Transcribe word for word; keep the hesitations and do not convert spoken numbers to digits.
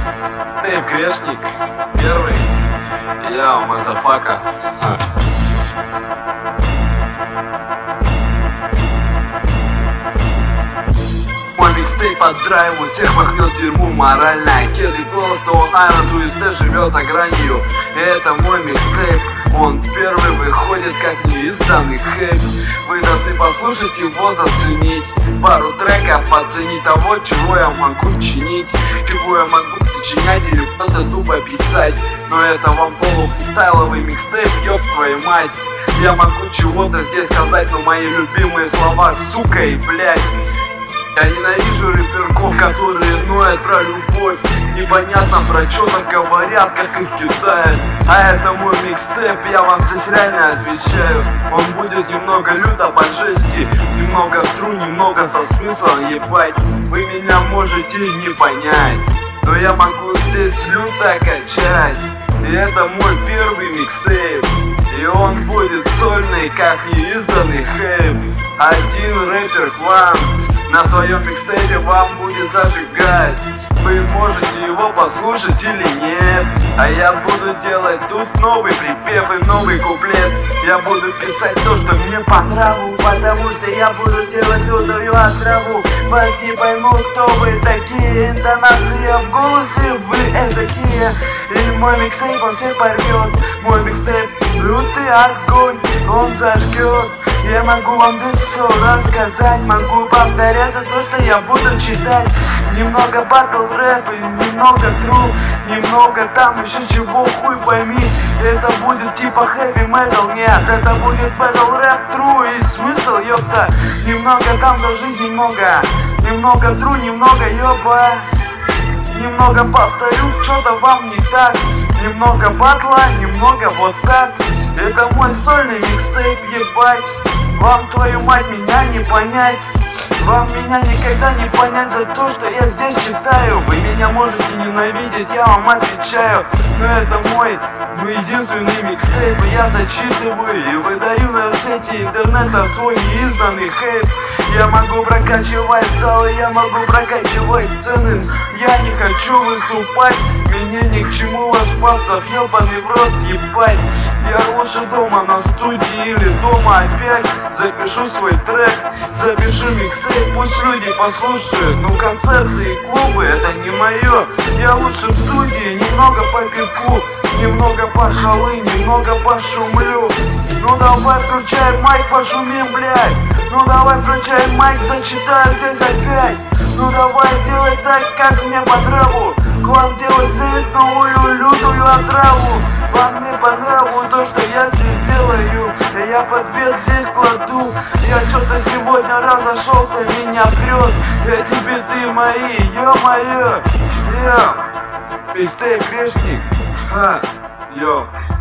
Ты грешник, первый, я мазафака. Мой микстейп под драйву, всех махнет в дерьму морально. Кеды голос, то он Айрон Туисте живет за гранью. И это мой микстейп, он первый выходит как неизданный хэп. Вы должны послушать его, заценить пару треков, оценить того, чего я могу чинить, чего я могу сочинять или просто тупо писать. Но это вам полуфристайловый микстейп, ёб твою мать. Я могу чего-то здесь сказать, но мои любимые слова сука и блядь. Я ненавижу рэперков, которые ноют про любовь. Непонятно про что там говорят, как их кидают. А это мой микстейп, я вам здесь реально отвечаю. Он будет немного люто по-жески, немного тру, немного со смыслом, ебать. Вы меня можете не понять, но я могу здесь люто качать. И это мой первый микстейп, и он будет сольный, как неизданный хэп. Один рэпер к вам на своем микстейпе вам будет зажигать. Вы можете его послушать или нет. А я буду делать тут новый припев и новый куплет. Я буду писать то, что мне по нраву, потому что я буду делать лютую отраву. Вас не поймут, кто вы такие. Интонация в голосе, вы эдакие. И мой микстейп, он всех порвет. Мой микстейп лютый огонь, он зажгет. Я могу вам без слов рассказать, могу повторять то, что я буду читать. Немного батл рэп и немного тру, немного там еще чего, хуй пойми. Это будет типа хэви метал, нет, это будет батл рэп тру и смысл, ёпта. Немного там за жизнь, немного, немного тру, немного ёба. Немного повторю, что-то вам не так. Немного батла, немного вот так. Это мой сольный микстейп, ебать. Вам, твою мать, меня не понять. Вам меня никогда не понять за то, что я здесь читаю. Вы меня можете ненавидеть, я вам отвечаю. Но это мой, мой единственный микстейп. Я зачитываю и выдаю на сети интернета свой неизданный хэп. Я могу прокачивать залы, я могу прокачивать цены. Я не хочу выступать, мне ни к чему ваш пасов, ебаный в рот, ебать. Я лучше дома на студии или дома опять запишу свой трек, запишу микстейп, пусть люди послушают. Но концерты и клубы это не мое. Я лучше в студии немного попеку, немного пошалы, немного пошумлю. Ну давай включай майк, пошумим, блядь. Ну давай включай майк, зачитаю здесь опять. Ну давай делай так, как мне по нраву. Клан делает здесь новую лютую отраву. Вам не по нраву то, что я здесь делаю. Я подвес здесь кладу. Я что-то сегодня разошелся, меня прет. Эти биты мои, ё-моё. Йо, микстейп грешник. Ха, йо.